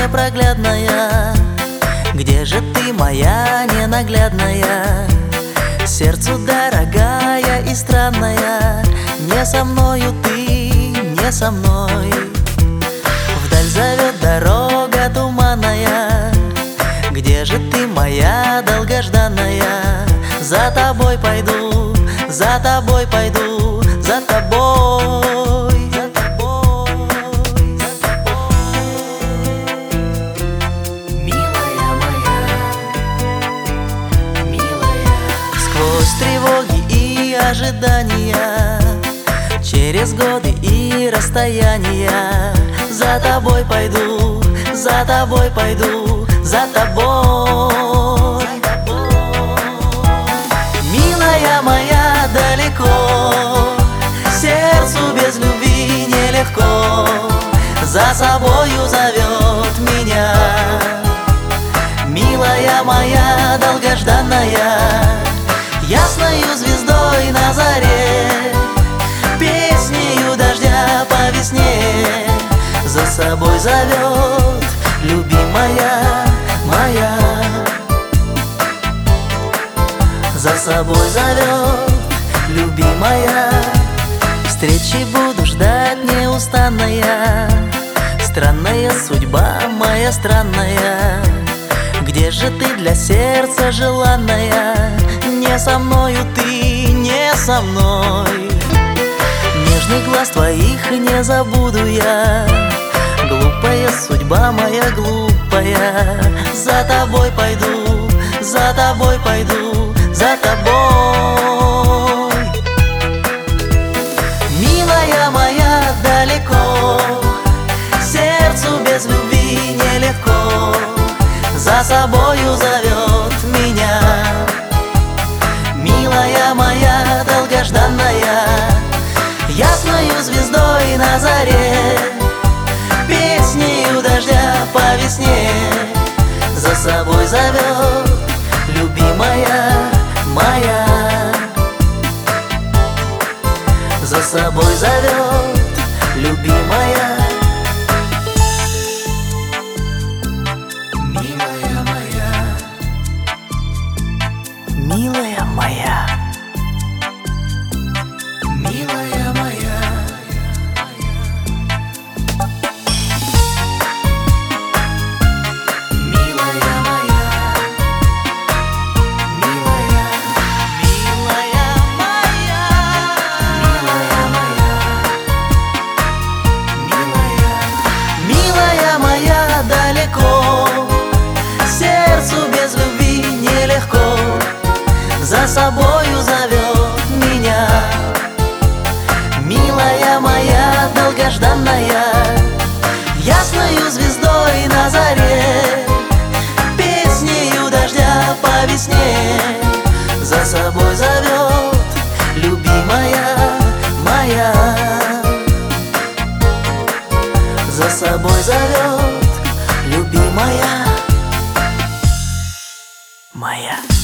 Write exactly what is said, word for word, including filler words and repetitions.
непроглядная, где же ты, моя ненаглядная? Сердцу дорогая и странная, не со мною ты, не со мной. Вдаль зовет дорога туманная, где же ты, моя долгожданная? За тобой пойду, за тобой пойду, за тобой, за тобой, за тобой. Милая моя, милая. Сквозь тревоги и ожидания, через годы и расстояния, за тобой пойду, за тобой пойду, за тобой. Милая моя, далеко, сердцу без любви нелегко, за собою зовет меня. Милая моя, долгожданная, ясною звездой на заре, песнею дождя по весне, за собой зовет любимая моя. За собой зовет любимая. Встречи буду ждать неустанная. Странная судьба моя странная, где же ты для сердца желанная? Не со мною ты, не со мной. Нежный глаз твоих не забуду я. Глупая судьба моя глупая, за тобой пойду, за тобой пойду, за тобой. Милая моя, далеко, сердцу без любви нелегко, за собою зовет меня. Милая моя, долгожданная, ясною звездой на заре, песнею дождя по весне, за собой зовет любимая моя. За собой зовет любимая. Милая моя, милая моя, милая моя. За собою зовет меня. Милая моя, долгожданная, ясною звездой на заре, песнею дождя по весне, за собой зовет любимая моя. За собой зовет любимая моя.